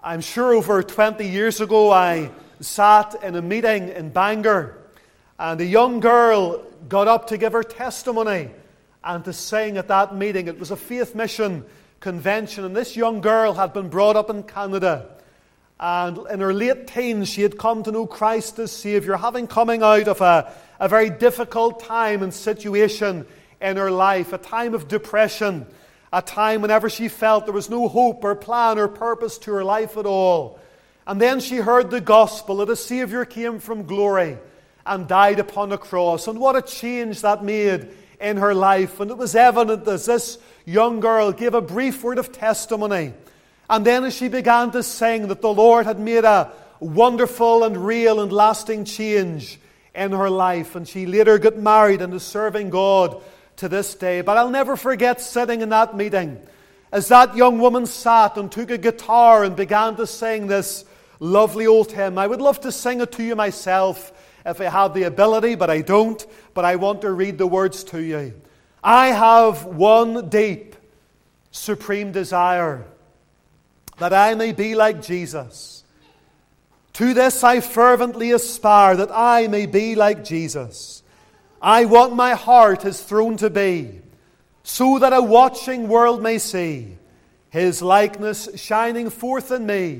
I'm sure over 20 years ago I sat in a meeting in Bangor, and a young girl got up to give her testimony and to sing at that meeting. It was a faith mission convention, and this young girl had been brought up in Canada. And in her late teens, she had come to know Christ as Saviour, having coming out of a very difficult time and situation in her life, a time of depression, a time whenever she felt there was no hope or plan or purpose to her life at all. And then she heard the gospel that a Saviour came from glory and died upon a cross. And what a change that made in her life. And it was evident as this young girl gave a brief word of testimony. And then as she began to sing that the Lord had made a wonderful and real and lasting change in her life. And she later got married and is serving God to this day. But I'll never forget sitting in that meeting as that young woman sat and took a guitar and began to sing this lovely old hymn. I would love to sing it to you myself if I had the ability, but I don't. But I want to read the words to you. I have one deep, supreme desire, that I may be like Jesus. To this I fervently aspire, that I may be like Jesus. I want my heart His throne to be, so that a watching world may see His likeness shining forth in me.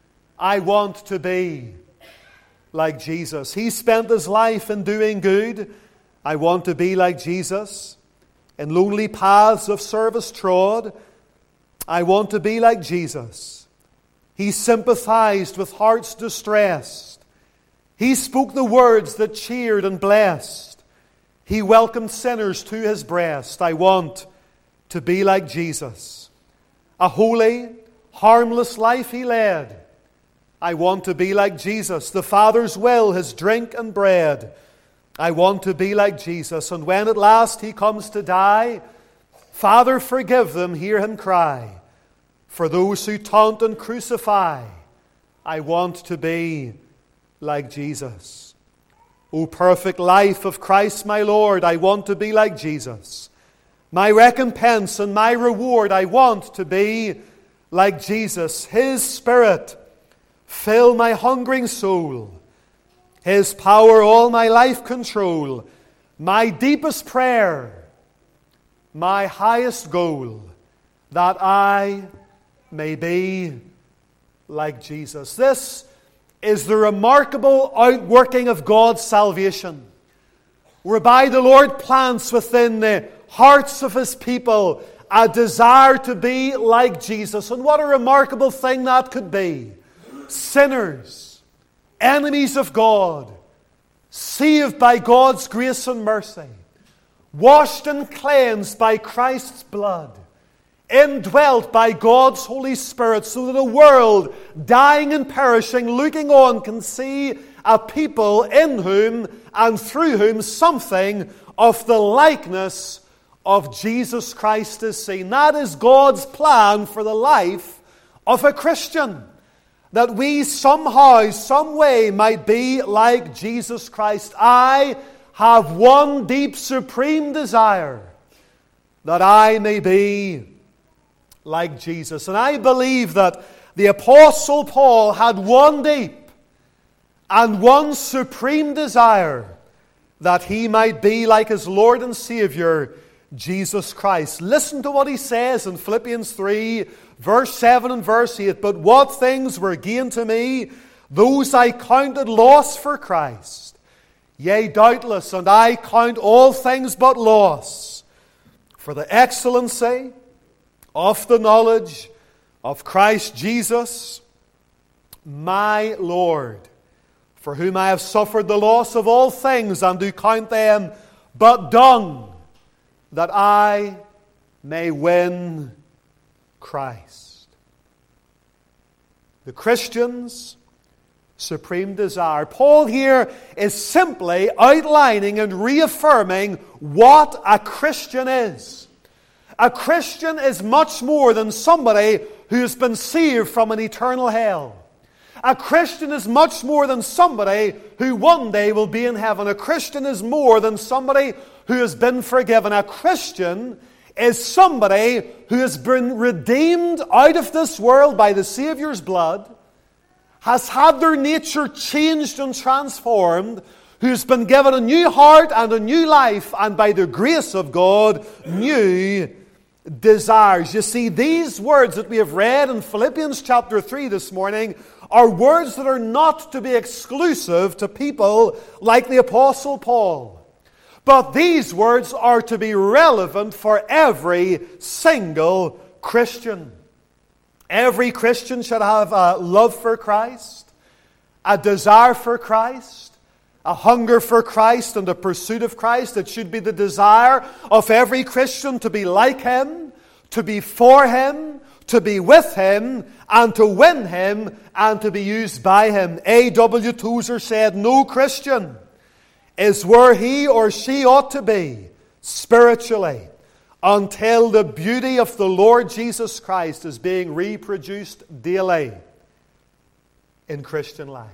I want to be like Jesus. He spent His life in doing good. I want to be like Jesus. In lonely paths of service trod, I want to be like Jesus. He sympathized with hearts distressed. He spoke the words that cheered and blessed. He welcomed sinners to His breast. I want to be like Jesus. A holy, harmless life He led. I want to be like Jesus. The Father's will, His drink and bread. I want to be like Jesus. And when at last He comes to die, Father, forgive them, hear Him cry. For those who taunt and crucify, I want to be like Jesus. O perfect life of Christ my Lord, I want to be like Jesus. My recompense and my reward, I want to be like Jesus. His Spirit fill my hungering soul. His power all my life control. My deepest prayer, my highest goal, that I may be like Jesus. This is the remarkable outworking of God's salvation, whereby the Lord plants within the hearts of His people a desire to be like Jesus. And what a remarkable thing that could be. Sinners, enemies of God, saved by God's grace and mercy, washed and cleansed by Christ's blood, indwelt by God's Holy Spirit, so that a world dying and perishing, looking on, can see a people in whom and through whom something of the likeness of Jesus Christ is seen. That is God's plan for the life of a Christian, that we somehow, some way might be like Jesus Christ. I have one deep, supreme desire, that I may be like Jesus. And I believe that the Apostle Paul had one deep and one supreme desire, that he might be like his Lord and Savior, Jesus Christ. Listen to what he says in Philippians 3, verse 7 and verse 8. But what things were gain to me, those I counted loss for Christ. Yea, doubtless, and I count all things but loss, for the excellency of the knowledge of Christ Jesus, my Lord, for whom I have suffered the loss of all things, and do count them but dung, that I may win Christ. The Christian's supreme desire. Paul here is simply outlining and reaffirming what a Christian is. A Christian is much more than somebody who has been saved from an eternal hell. A Christian is much more than somebody who one day will be in heaven. A Christian is more than somebody who has been forgiven. A Christian is somebody who has been redeemed out of this world by the Saviour's blood, has had their nature changed and transformed, who's been given a new heart and a new life, and by the grace of God, new desires. You see, these words that we have read in Philippians chapter 3 this morning are words that are not to be exclusive to people like the Apostle Paul. But these words are to be relevant for every single Christian. Every Christian should have a love for Christ, a desire for Christ, a hunger for Christ and a pursuit of Christ. It should be the desire of every Christian to be like Him, to be for Him, to be with Him, and to win Him, and to be used by Him. A.W. Tozer said, "No Christian is where he or she ought to be spiritually until the beauty of the Lord Jesus Christ is being reproduced daily in Christian life."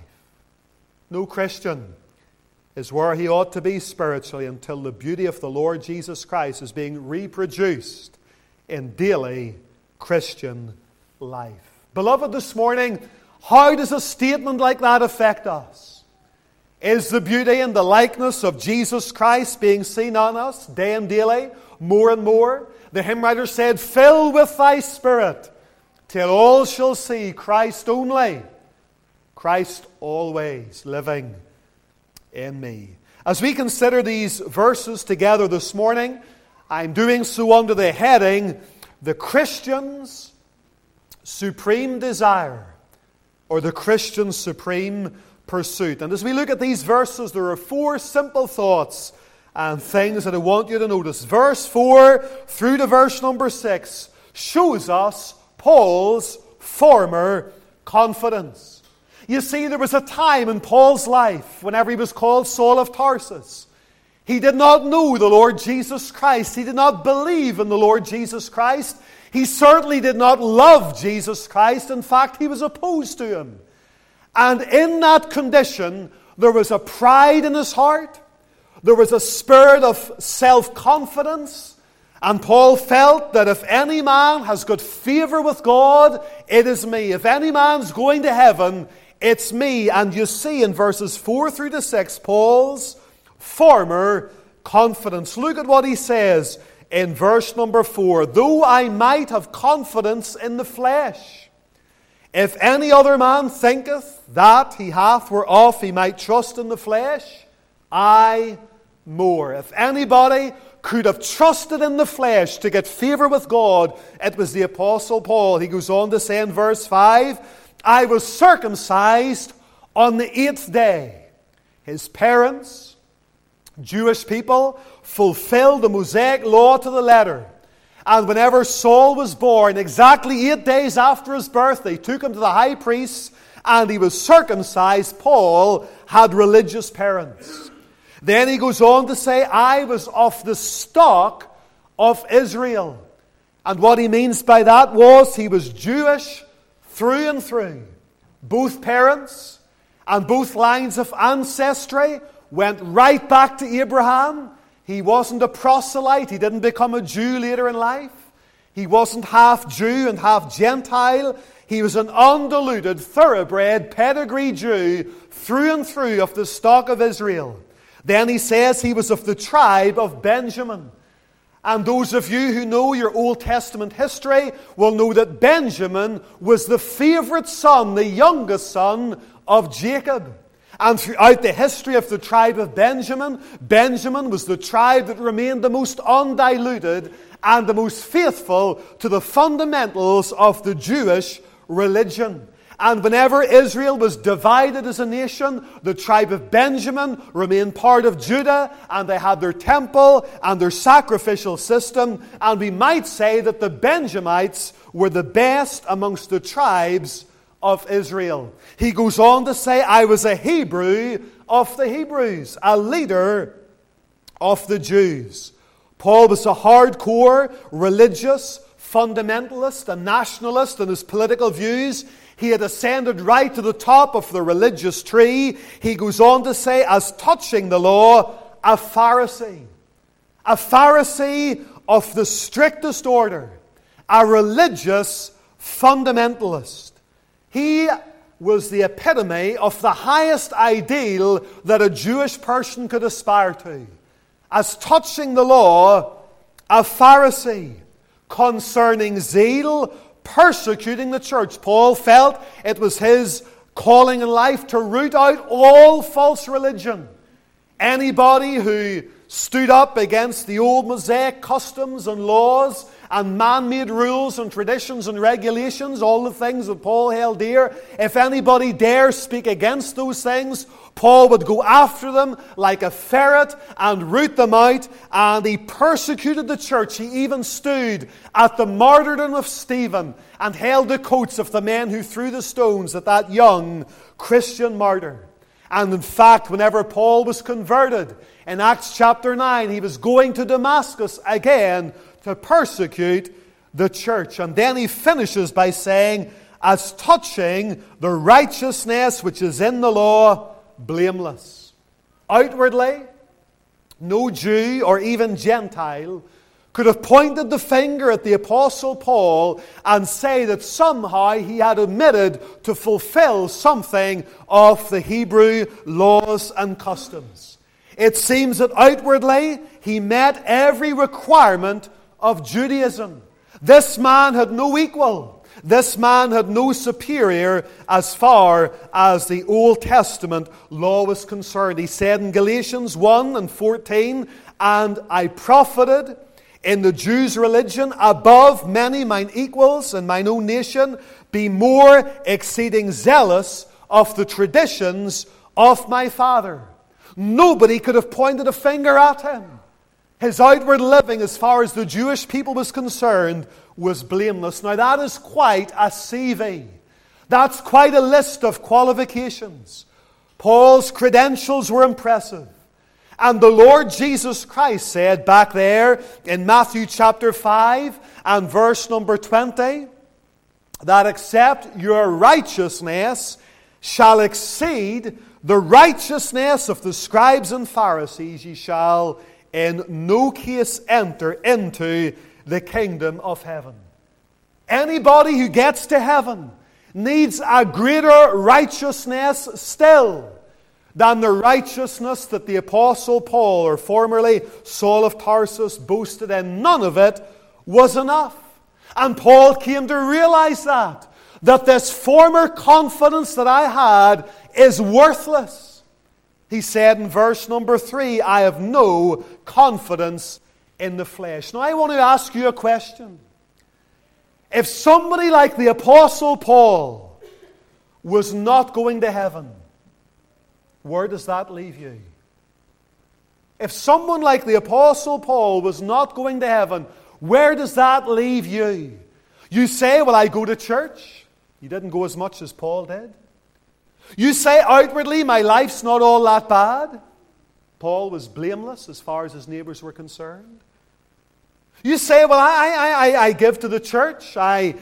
No Christian is where he ought to be spiritually until the beauty of the Lord Jesus Christ is being reproduced in daily Christian life. Beloved, this morning, how does a statement like that affect us? Is the beauty and the likeness of Jesus Christ being seen on us day and daily, more and more? The hymn writer said, "Fill with thy Spirit, till all shall see Christ only, Christ always living in me." As we consider these verses together this morning, I'm doing so under the heading, "The Christian's Supreme Desire," or "The Christian's Supreme Pursuit." And as we look at these verses, there are four simple thoughts and things that I want you to notice. Verse 4 through to verse number 6 shows us Paul's former confidence. You see, there was a time in Paul's life whenever he was called Saul of Tarsus. He did not know the Lord Jesus Christ. He did not believe in the Lord Jesus Christ. He certainly did not love Jesus Christ. In fact, he was opposed to Him. And in that condition, there was a pride in his heart. There was a spirit of self-confidence. And Paul felt that if any man has got favor with God, it is me. If any man's going to heaven, it's me. And you see in verses 4 through to 6, Paul's former confidence. Look at what he says in verse number 4. "Though I might have confidence in the flesh, if any other man thinketh that he hath whereof he might trust in the flesh, I more." If anybody could have trusted in the flesh to get favor with God, it was the Apostle Paul. He goes on to say in verse 5, "I was circumcised on the 8th day." His parents, Jewish people, fulfilled the Mosaic law to the letter. And whenever Saul was born, exactly 8 days after his birth, they took him to the high priest and he was circumcised. Paul had religious parents. Then he goes on to say, "I was of the stock of Israel." And what he means by that was he was Jewish through and through. Both parents and both lines of ancestry went right back to Abraham. He wasn't a proselyte. He didn't become a Jew later in life. He wasn't half Jew and half Gentile. He was an undiluted, thoroughbred, pedigree Jew through and through of the stock of Israel. Then he says he was of the tribe of Benjamin. And those of you who know your Old Testament history will know that Benjamin was the favorite son, the youngest son of Jacob. And throughout the history of the tribe of Benjamin, Benjamin was the tribe that remained the most undiluted and the most faithful to the fundamentals of the Jewish religion. And whenever Israel was divided as a nation, the tribe of Benjamin remained part of Judah, and they had their temple and their sacrificial system. And we might say that the Benjamites were the best amongst the tribes of Israel. He goes on to say, "I was a Hebrew of the Hebrews, a leader of the Jews." Paul was a hardcore religious fundamentalist, a nationalist in his political views. He had ascended right to the top of the religious tree. He goes on to say, as touching the law, a Pharisee of the strictest order, a religious fundamentalist. He was the epitome of the highest ideal that a Jewish person could aspire to. As touching the law, a Pharisee. Concerning zeal, persecuting the church. Paul felt it was his calling in life to root out all false religion. Anybody who stood up against the old Mosaic customs and laws and man-made rules and traditions and regulations, all the things that Paul held dear, if anybody dares speak against those things, Paul would go after them like a ferret and root them out, and he persecuted the church. He even stood at the martyrdom of Stephen and held the coats of the men who threw the stones at that young Christian martyr. And in fact, whenever Paul was converted, in Acts chapter 9, he was going to Damascus again to persecute the church. And then he finishes by saying, as touching the righteousness which is in the law, blameless. Outwardly, no Jew or even Gentile could have pointed the finger at the Apostle Paul and say that somehow he had omitted to fulfill something of the Hebrew laws and customs. It seems that outwardly he met every requirement of Judaism. This man had no equal. This man had no superior as far as the Old Testament law was concerned. He said in Galatians 1:14, "And I profited in the Jews' religion above many mine equals in mine own nation, be more exceeding zealous of the traditions of my father." Nobody could have pointed a finger at him. His outward living, as far as the Jewish people was concerned, was blameless. Now that is quite a CV. That's quite a list of qualifications. Paul's credentials were impressive. And the Lord Jesus Christ said back there in Matthew chapter 5 and verse number 20, that except your righteousness shall exceed the righteousness of the scribes and Pharisees, ye shall in no case enter into the kingdom of heaven. Anybody who gets to heaven needs a greater righteousness still than the righteousness that the Apostle Paul, or formerly Saul of Tarsus, boasted in. None of it was enough. And Paul came to realize that this former confidence that I had is worthless. He said in verse number 3, I have no confidence in the flesh. Now I want to ask you a question. If somebody like the Apostle Paul was not going to heaven, where does that leave you? If someone like the Apostle Paul was not going to heaven, where does that leave you? You say, well, I go to church. You didn't go as much as Paul did. You say, outwardly, my life's not all that bad. Paul was blameless as far as his neighbors were concerned. You say, well, I give to the church. I'm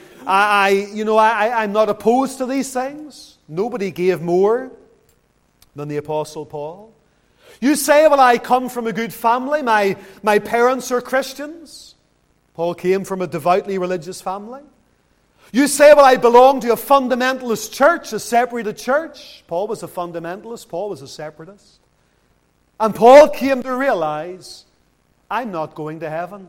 not opposed to these things. Nobody gave more than the Apostle Paul. You say, well, I come from a good family. My parents are Christians. Paul came from a devoutly religious family. You say, well, I belong to a fundamentalist church, a separated church. Paul was a fundamentalist. Paul was a separatist. And Paul came to realize, I'm not going to heaven.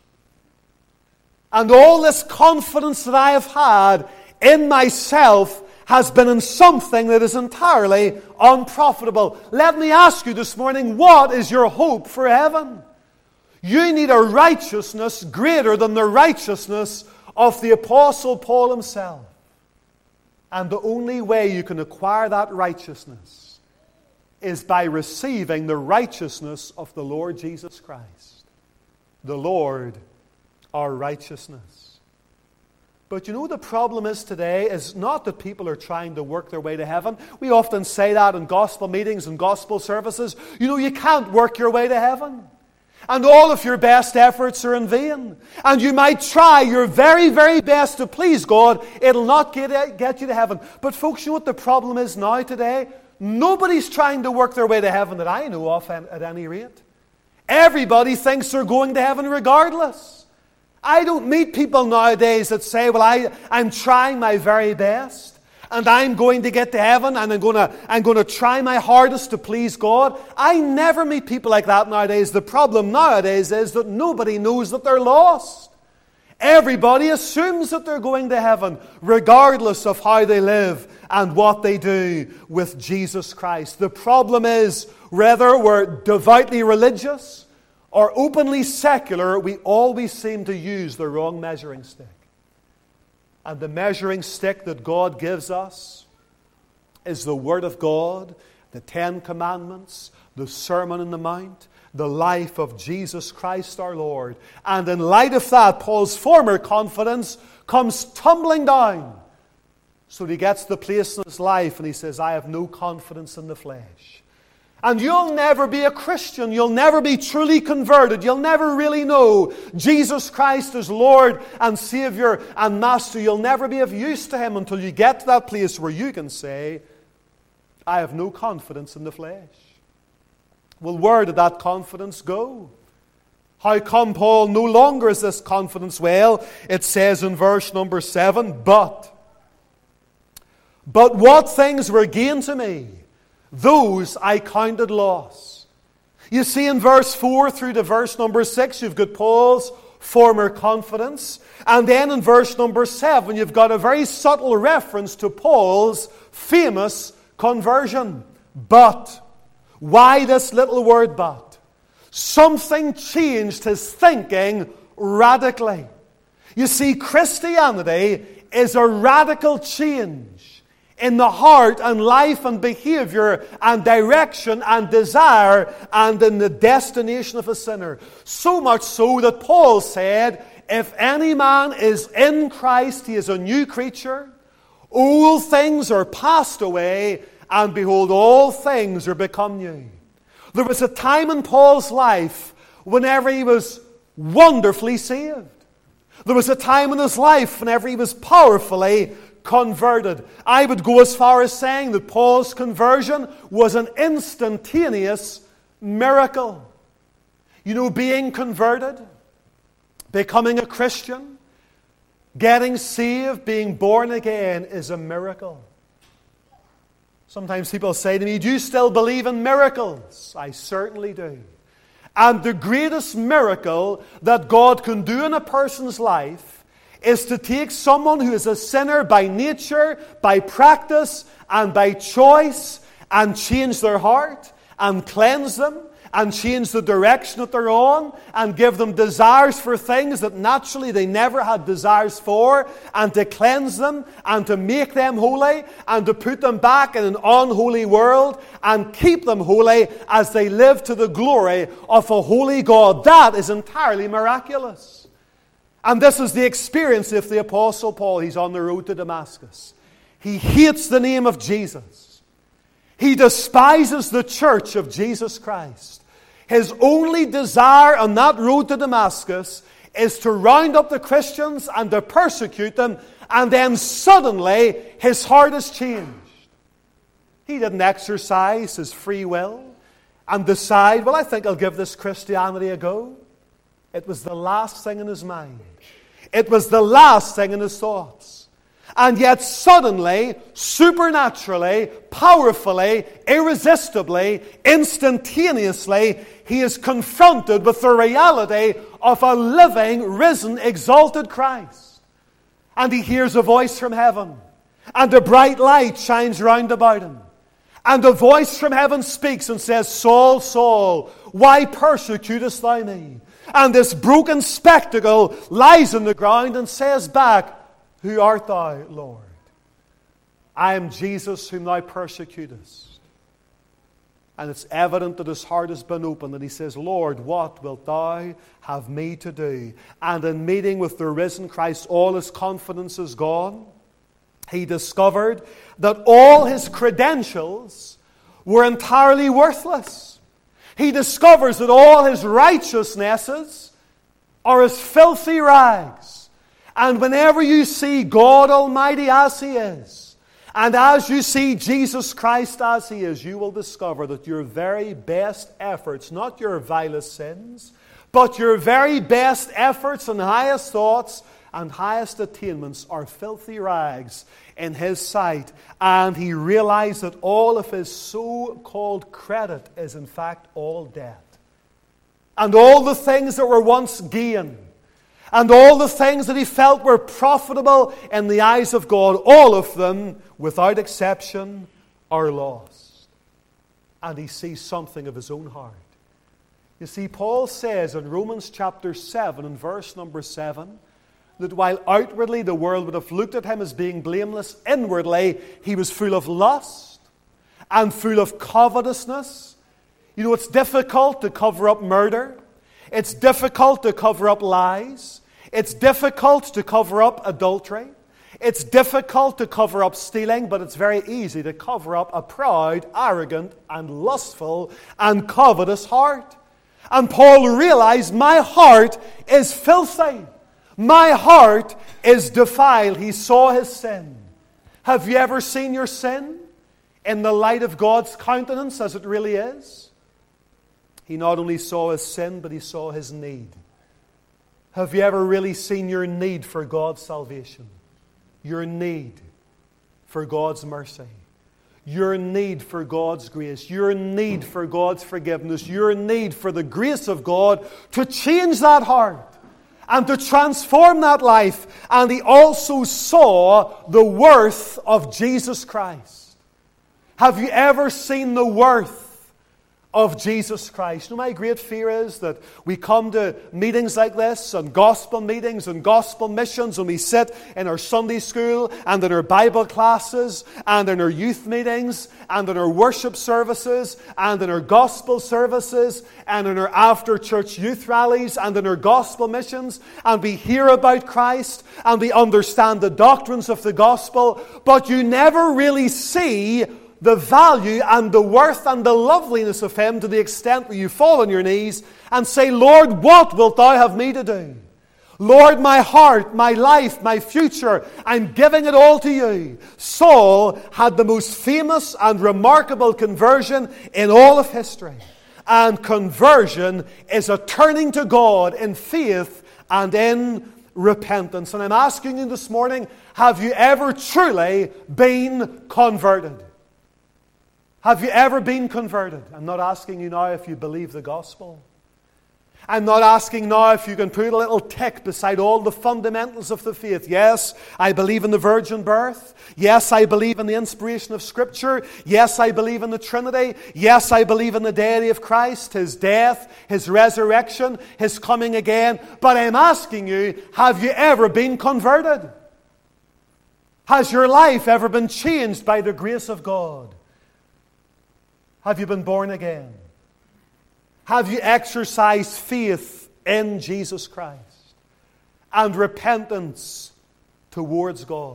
And all this confidence that I have had in myself has been in something that is entirely unprofitable. Let me ask you this morning, what is your hope for heaven? You need a righteousness greater than the righteousness of the Apostle Paul himself. And the only way you can acquire that righteousness is by receiving the righteousness of the Lord Jesus Christ. The Lord, our righteousness. But you know the problem is today is not that people are trying to work their way to heaven. We often say that in gospel meetings and gospel services. You know, you can't work your way to heaven. And all of your best efforts are in vain. And you might try your very, very best to please God. It'll not get you to heaven. But folks, you know what the problem is now today? Nobody's trying to work their way to heaven that I know of at any rate. Everybody thinks they're going to heaven regardless. I don't meet people nowadays that say, well, I'm trying my very best, and I'm going to get to heaven, and I'm going to try my hardest to please God. I never meet people like that nowadays. The problem nowadays is that nobody knows that they're lost. Everybody assumes that they're going to heaven, regardless of how they live and what they do with Jesus Christ. The problem is, whether we're devoutly religious or openly secular, we always seem to use the wrong measuring stick. And the measuring stick that God gives us is the Word of God, the Ten Commandments, the Sermon on the Mount, the life of Jesus Christ our Lord. And in light of that, Paul's former confidence comes tumbling down. So he gets to the place in his life and he says, I have no confidence in the flesh. And you'll never be a Christian. You'll never be truly converted. You'll never really know Jesus Christ as Lord and Savior and Master. You'll never be of use to Him until you get to that place where you can say, I have no confidence in the flesh. Well, where did that confidence go? How come Paul no longer has this confidence? Well, it says in verse number 7, But what things were gain to me, those I counted loss. You see, in verse 4 through to verse number 6, you've got Paul's former confidence. And then in verse number 7, you've got a very subtle reference to Paul's famous conversion. But, why this little word but? Something changed his thinking radically. You see, Christianity is a radical change in the heart and life and behavior and direction and desire and in the destination of a sinner. So much so that Paul said, if any man is in Christ, he is a new creature. Old things are passed away, and behold, all things are become new. There was a time in Paul's life whenever he was wonderfully saved. There was a time in his life whenever he was powerfully converted. I would go as far as saying that Paul's conversion was an instantaneous miracle. You know, being converted, becoming a Christian, getting saved, being born again is a miracle. Sometimes people say to me, do you still believe in miracles? I certainly do. And the greatest miracle that God can do in a person's life is to take someone who is a sinner by nature, by practice, and by choice, and change their heart, and cleanse them, and change the direction that they're on, and give them desires for things that naturally they never had desires for, and to cleanse them, and to make them holy, and to put them back in an unholy world, and keep them holy as they live to the glory of a holy God. That is entirely miraculous. And this is the experience of the Apostle Paul. He's on the road to Damascus. He hates the name of Jesus. He despises the church of Jesus Christ. His only desire on that road to Damascus is to round up the Christians and to persecute them, and then suddenly his heart is changed. He didn't exercise his free will and decide, well, I think I'll give this Christianity a go. It was the last thing in his mind. It was the last thing in his thoughts. And yet suddenly, supernaturally, powerfully, irresistibly, instantaneously, he is confronted with the reality of a living, risen, exalted Christ. And he hears a voice from heaven. And a bright light shines round about him. And a voice from heaven speaks and says, Saul, Saul, why persecutest thou me? And this broken spectacle lies on the ground and says back, Who art thou, Lord? I am Jesus whom thou persecutest. And it's evident that his heart has been opened, and he says, Lord, what wilt thou have me to do? And in meeting with the risen Christ, all his confidence is gone. He discovered that all his credentials were entirely worthless. He discovers that all his righteousnesses are as filthy rags. And whenever you see God Almighty as He is, And as you see Jesus Christ as He is, you will discover that your very best efforts, not your vilest sins, but your very best efforts and highest thoughts and highest attainments are filthy rags in His sight. And He realized that all of His so-called credit is in fact all debt. And all the things that were once gain, and all the things that he felt were profitable in the eyes of God, all of them, without exception, are lost. And he sees something of his own heart. You see, Paul says in Romans chapter 7 and verse number 7, that while outwardly the world would have looked at him as being blameless, inwardly he was full of lust and full of covetousness. You know, it's difficult to cover up murder. It's difficult to cover up lies. It's difficult to cover up adultery. It's difficult to cover up stealing, but it's very easy to cover up a proud, arrogant, and lustful and covetous heart. And Paul realized, my heart is filthy. My heart is defiled. He saw his sin. Have you ever seen your sin in the light of God's countenance as it really is? He not only saw his sin, but he saw his need. Have you ever really seen your need for God's salvation? Your need for God's mercy? Your need for God's grace? Your need for God's forgiveness? Your need for the grace of God to change that heart and to transform that life? And he also saw the worth of Jesus Christ. Have you ever seen the worth of Jesus Christ? You know, my great fear is that we come to meetings like this, and gospel meetings and gospel missions, and we sit in our Sunday school and in our Bible classes and in our youth meetings and in our worship services and in our gospel services and in our after-church youth rallies and in our gospel missions, and we hear about Christ and we understand the doctrines of the gospel, but you never really see the value and the worth and the loveliness of Him to the extent that you fall on your knees and say, Lord, what wilt Thou have me to do? Lord, my heart, my life, my future, I'm giving it all to You. Saul had the most famous and remarkable conversion in all of history. And conversion is a turning to God in faith and in repentance. And I'm asking you this morning, have you ever truly been converted? Have you ever been converted? I'm not asking you now if you believe the gospel. I'm not asking now if you can put a little tick beside all the fundamentals of the faith. Yes, I believe in the virgin birth. Yes, I believe in the inspiration of Scripture. Yes, I believe in the Trinity. Yes, I believe in the deity of Christ, His death, His resurrection, His coming again. But I'm asking you, have you ever been converted? Has your life ever been changed by the grace of God? Have you been born again? Have you exercised faith in Jesus Christ and repentance towards God?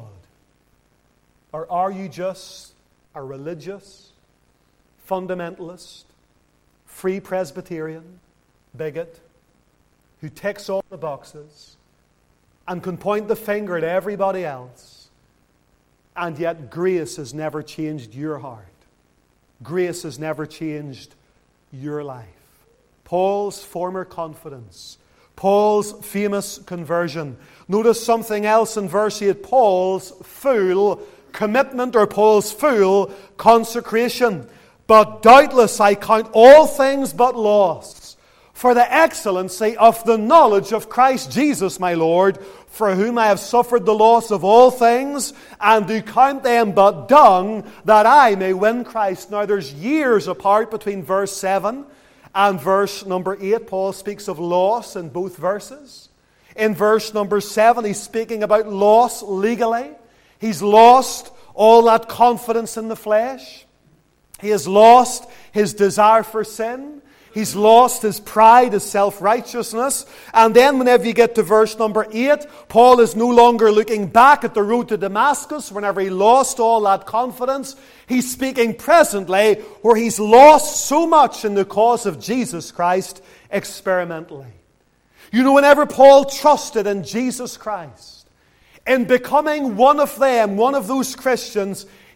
Or are you just a religious, fundamentalist, free Presbyterian, bigot, who ticks all the boxes and can point the finger at everybody else, and yet grace has never changed your heart? Grace has never changed your life. Paul's former confidence, Paul's famous conversion. Notice something else in verse 8. Paul's full commitment, or Paul's full consecration. But doubtless I count all things but loss for the excellency of the knowledge of Christ Jesus my Lord, for whom I have suffered the loss of all things, and do count them but dung, that I may win Christ. Now there's years apart between verse 7 and verse number 8. Paul speaks of loss in both verses. In verse number 7, he's speaking about loss legally. He's lost all that confidence in the flesh. He has lost his desire for sin. He's lost his pride, his self-righteousness. And then whenever you get to verse number 8, Paul is no longer looking back at the road to Damascus whenever he lost all that confidence. He's speaking presently where he's lost so much in the cause of Jesus Christ experimentally. You know, whenever Paul trusted in Jesus Christ, in becoming one of them, one of those Christians,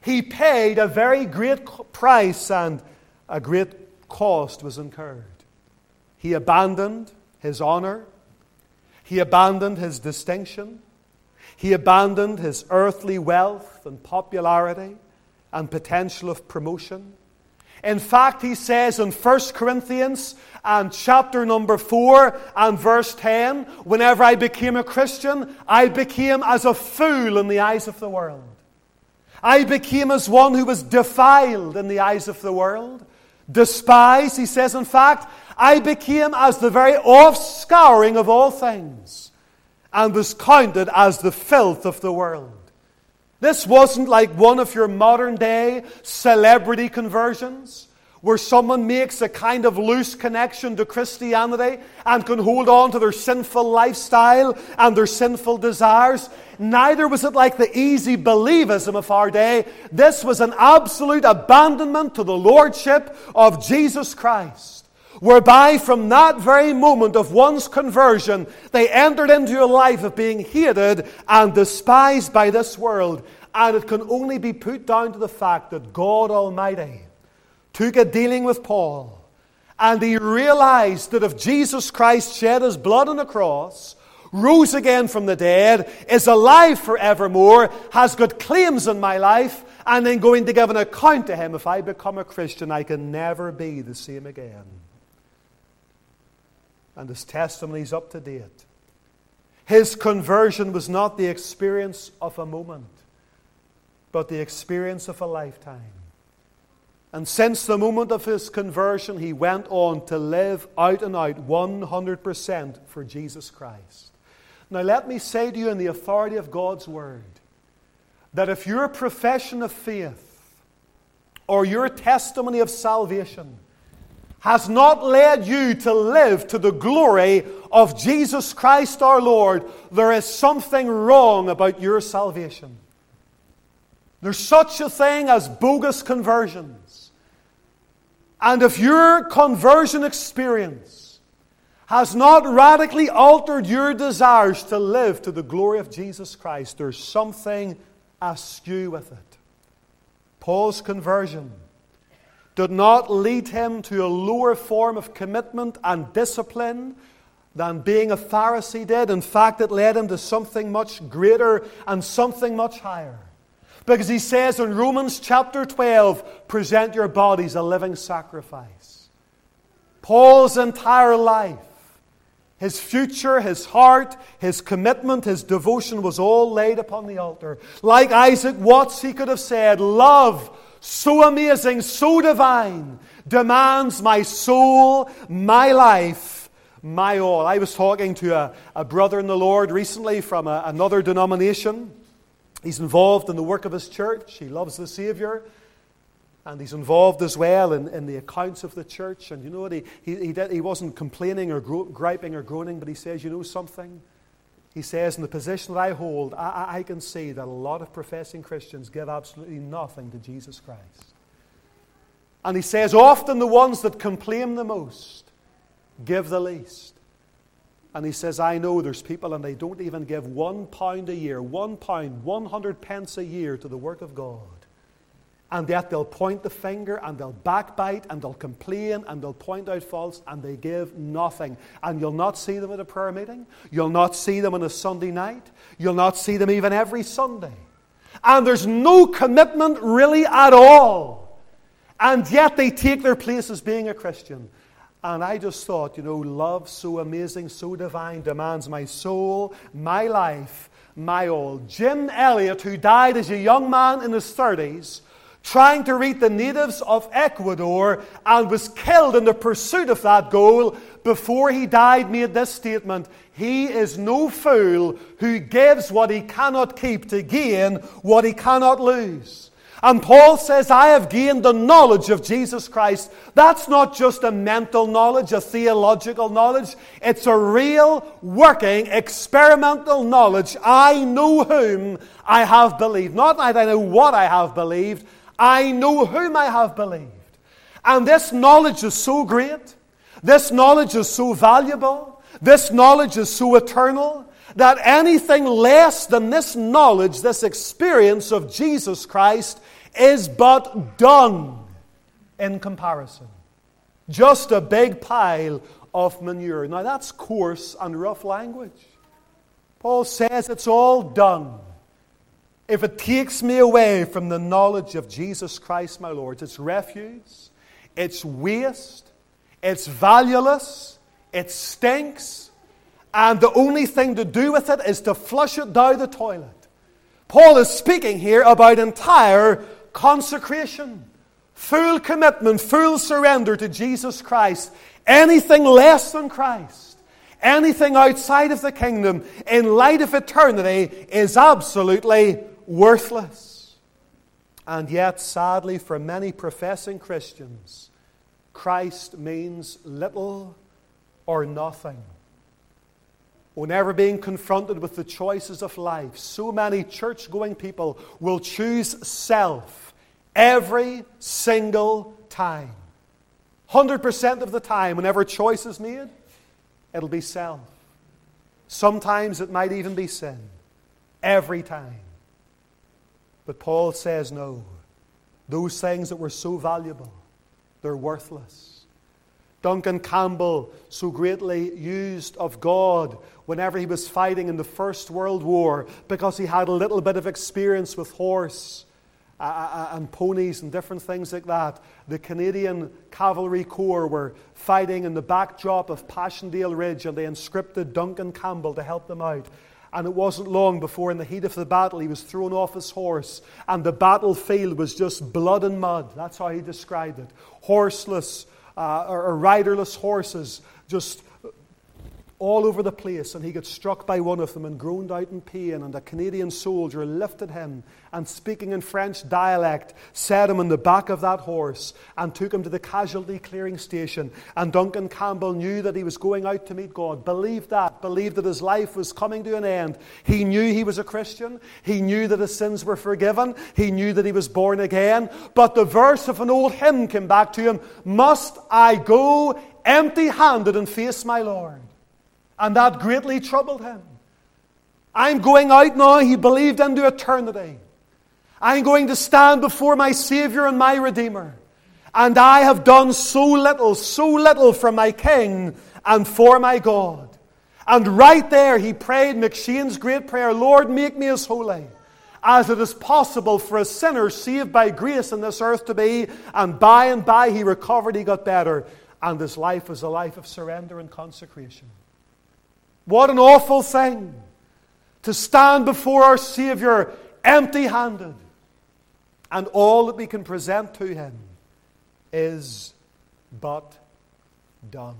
He paid a very great price, and a great cost was incurred. He abandoned his honor. He abandoned his distinction. He abandoned his earthly wealth and popularity and potential of promotion. In fact, he says in 1 Corinthians and chapter number 4 and verse 10, whenever I became a Christian, I became as a fool in the eyes of the world. I became as one who was defiled in the eyes of the world. Despised, he says, in fact, I became as the very offscouring of all things, and was counted as the filth of the world. This wasn't like one of your modern day celebrity conversions, where someone makes a kind of loose connection to Christianity and can hold on to their sinful lifestyle and their sinful desires. Neither was it like the easy believism of our day. This was an absolute abandonment to the lordship of Jesus Christ, whereby from that very moment of one's conversion, they entered into a life of being hated and despised by this world. And it can only be put down to the fact that God Almighty took a dealing with Paul, and he realized that if Jesus Christ shed his blood on the cross, rose again from the dead, is alive forevermore, has got claims in my life, and then going to give an account to him, if I become a Christian, I can never be the same again. And his testimony is up to date. His conversion was not the experience of a moment, but the experience of a lifetime. And since the moment of his conversion, he went on to live out and out 100% for Jesus Christ. Now let me say to you in the authority of God's Word, that if your profession of faith or your testimony of salvation has not led you to live to the glory of Jesus Christ our Lord, there is something wrong about your salvation. There's such a thing as bogus conversions. And if your conversion experience has not radically altered your desires to live to the glory of Jesus Christ, there's something askew with it. Paul's conversion did not lead him to a lower form of commitment and discipline than being a Pharisee did. In fact, it led him to something much greater and something much higher. Because he says in Romans chapter 12, present your bodies a living sacrifice. Paul's entire life, his future, his heart, his commitment, his devotion was all laid upon the altar. Like Isaac Watts, he could have said, love so amazing, so divine, demands my soul, my life, my all. I was talking to a brother in the Lord recently from another denomination. He's involved in the work of his church. He loves the Savior. And he's involved as well in the accounts of the church. And you know what? He wasn't complaining or griping or groaning, but he says, you know something? He says, in the position that I hold, I can see that a lot of professing Christians give absolutely nothing to Jesus Christ. And he says, often the ones that complain the most give the least. And he says, I know there's people and they don't even give £1 a year, £1, 100 pence a year to the work of God. And yet they'll point the finger and they'll backbite and they'll complain and they'll point out faults and they give nothing. And you'll not see them at a prayer meeting. You'll not see them on a Sunday night. You'll not see them even every Sunday. And there's no commitment really at all. And yet they take their place as being a Christian. And I just thought, you know, love so amazing, so divine, demands my soul, my life, my all. Jim Elliot, who died as a young man in his 30s, trying to reach the natives of Ecuador and was killed in the pursuit of that goal, before he died made this statement: he is no fool who gives what he cannot keep to gain what he cannot lose. And Paul says, I have gained the knowledge of Jesus Christ. That's not just a mental knowledge, a theological knowledge. It's a real, working, experimental knowledge. I know whom I have believed. Not that I know what I have believed. I know whom I have believed. And this knowledge is so great. This knowledge is so valuable. This knowledge is so eternal, that anything less than this knowledge, this experience of Jesus Christ, is but dung in comparison. Just a big pile of manure. Now that's coarse and rough language. Paul says it's all dung. If it takes me away from the knowledge of Jesus Christ my Lord, it's refuse, it's waste, it's valueless, it stinks, and the only thing to do with it is to flush it down the toilet. Paul is speaking here about entire consecration, full commitment, full surrender to Jesus Christ. Anything less than Christ, anything outside of the kingdom, in light of eternity, is absolutely worthless. And yet, sadly, for many professing Christians, Christ means little or nothing. Whenever being confronted with the choices of life, so many church-going people will choose self every single time. 100% of the time, whenever a choice is made, it'll be self. Sometimes it might even be sin. Every time. But Paul says no. Those things that were so valuable, they're worthless. Duncan Campbell, so greatly used of God whenever he was fighting in the First World War, because he had a little bit of experience with horse and ponies and different things like that. The Canadian Cavalry Corps were fighting in the backdrop of Passchendaele Ridge, and they conscripted Duncan Campbell to help them out. And it wasn't long before, in the heat of the battle, he was thrown off his horse, and the battlefield was just blood and mud. That's how he described it. Horseless or riderless horses just all over the place, and he got struck by one of them and groaned out in pain, and a Canadian soldier lifted him and, speaking in French dialect, set him on the back of that horse and took him to the casualty clearing station. And Duncan Campbell knew that he was going out to meet God, believed that his life was coming to an end. He knew he was a Christian. He knew that his sins were forgiven. He knew that he was born again. But the verse of an old hymn came back to him: "Must I go empty-handed and face my Lord?" And that greatly troubled him. I'm going out now, he believed, into eternity. I'm going to stand before my Savior and my Redeemer. And I have done so little for my King and for my God. And right there he prayed McShane's great prayer: "Lord, make me as holy as it is possible for a sinner saved by grace in this earth to be." And by he recovered, he got better. And his life was a life of surrender and consecration. What an awful thing to stand before our Savior empty-handed, and all that we can present to Him is but dung.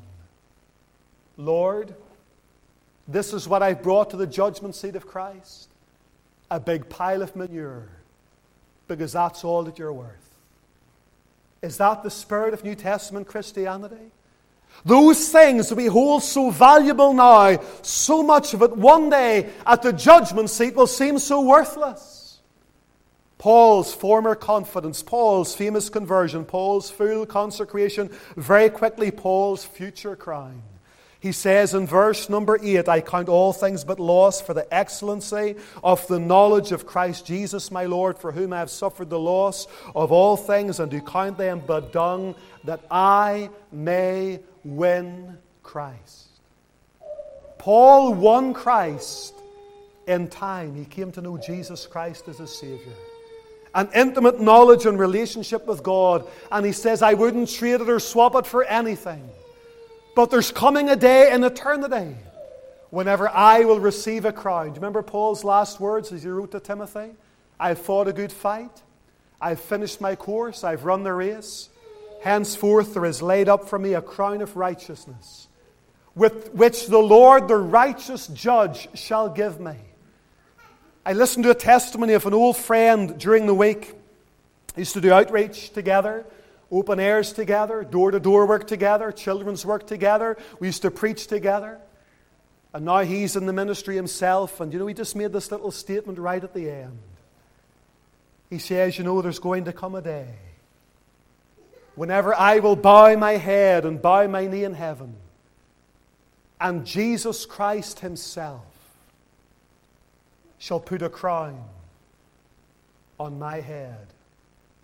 Lord, this is what I've brought to the judgment seat of Christ: a big pile of manure, because that's all that you're worth. Is that the spirit of New Testament Christianity? Those things that we hold so valuable now, so much of it one day at the judgment seat will seem so worthless. Paul's former confidence, Paul's famous conversion, Paul's full consecration, very quickly Paul's future crown. He says in verse number 8, "I count all things but loss for the excellency of the knowledge of Christ Jesus my Lord, for whom I have suffered the loss of all things, and do count them but dung, that I may win Christ." Paul won Christ in time. He came to know Jesus Christ as his Savior. An intimate knowledge and relationship with God. And he says, "I wouldn't trade it or swap it for anything." But there's coming a day in eternity whenever I will receive a crown. Do you remember Paul's last words as he wrote to Timothy? "I've fought a good fight. I've finished my course. I've run the race. Henceforth there is laid up for me a crown of righteousness, with which the Lord, the righteous judge, shall give me." I listened to a testimony of an old friend during the week. We used to do outreach together, open airs together, door-to-door work together, children's work together. We used to preach together. And now he's in the ministry himself. And he just made this little statement right at the end. He says, there's going to come a day whenever I will bow my head and bow my knee in heaven, and Jesus Christ Himself shall put a crown on my head.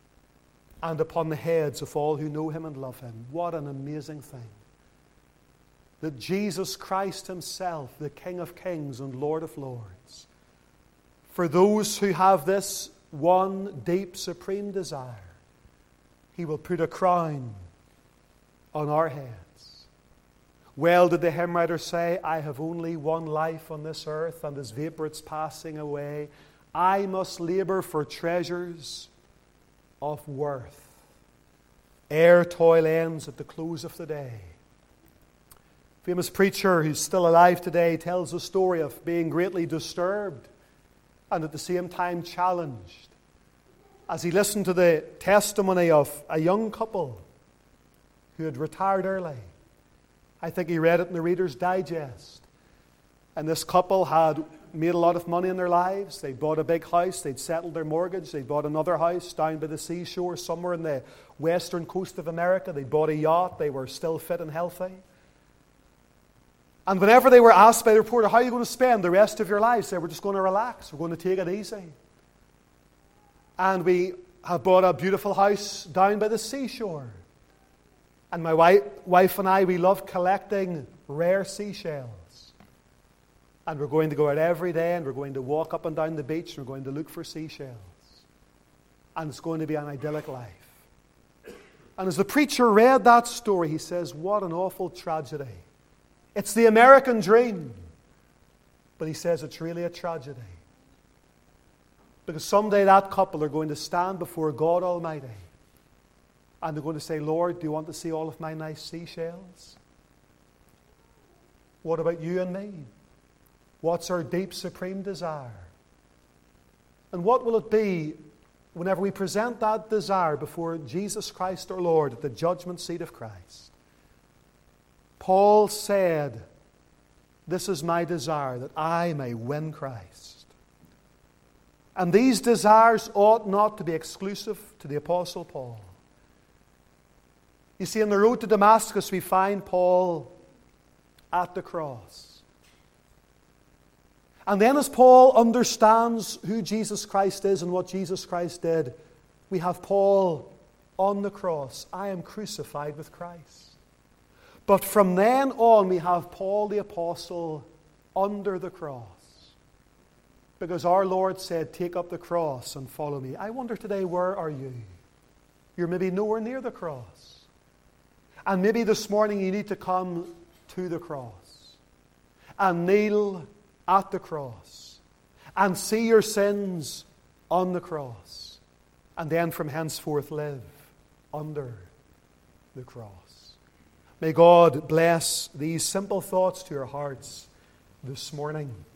and upon the heads of all who know him and love him. What an amazing thing. That Jesus Christ himself, the King of kings and Lord of lords, for those who have this one deep, supreme desire, he will put a crown on our heads. Well did the hymn writer say, I have only one life on this earth, and as vapor it's passing away. I must labor for treasures of worth, ere toil ends at the close of the day. A famous preacher who's still alive today tells a story of being greatly disturbed and at the same time challenged as he listened to the testimony of a young couple who had retired early. I think he read it in the Reader's Digest. And this couple had made a lot of money in their lives. They'd bought a big house. They'd settled their mortgage. They'd bought another house down by the seashore somewhere in the western coast of America. They'd bought a yacht. They were still fit and healthy. And whenever they were asked by the reporter, how are you going to spend the rest of your lives? They were just going to relax. We're going to take it easy. And we have bought a beautiful house down by the seashore. And my wife and I, we love collecting rare seashells. And we're going to go out every day and we're going to walk up and down the beach and we're going to look for seashells. And it's going to be an idyllic life. And as the preacher read that story, he says, what an awful tragedy. It's the American dream. But he says it's really a tragedy. Because someday that couple are going to stand before God Almighty. And they're going to say, Lord, do you want to see all of my nice seashells? What about you and me? What's our deep, supreme desire? And what will it be whenever we present that desire before Jesus Christ our Lord at the judgment seat of Christ? Paul said, this is my desire, that I may win Christ. And these desires ought not to be exclusive to the Apostle Paul. You see, on the road to Damascus, we find Paul at the cross. And then as Paul understands who Jesus Christ is and what Jesus Christ did, we have Paul on the cross. I am crucified with Christ. But from then on, we have Paul the Apostle under the cross. Because our Lord said, take up the cross and follow me. I wonder today, where are you? You're maybe nowhere near the cross. And maybe this morning you need to come to the cross and kneel at the cross and see your sins on the cross and then from henceforth live under the cross. May God bless these simple thoughts to your hearts this morning.